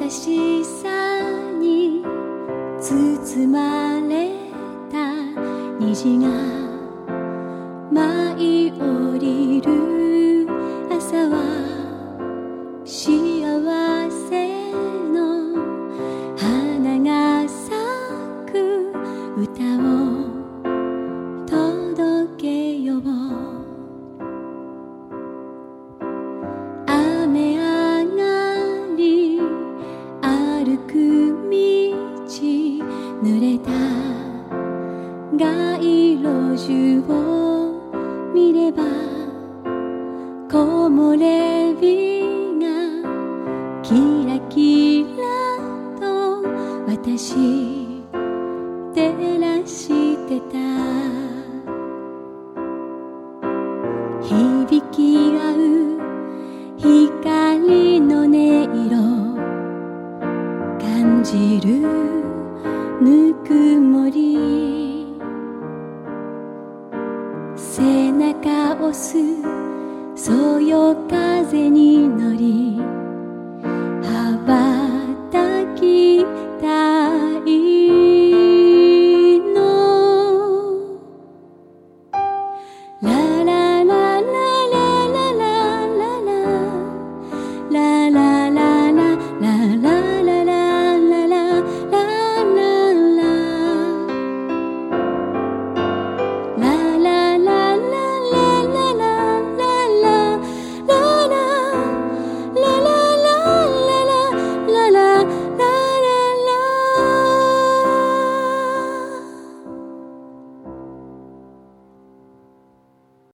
しさに包まれた虹が舞い降りる朝は幸せの花が咲く歌を届けよう。雨上がり歩く道濡れた街路樹を見れば木漏れ日がキラキラと私照らしてた。響き合う光の音色感じるぬくもり、背中押すそよ風に乗り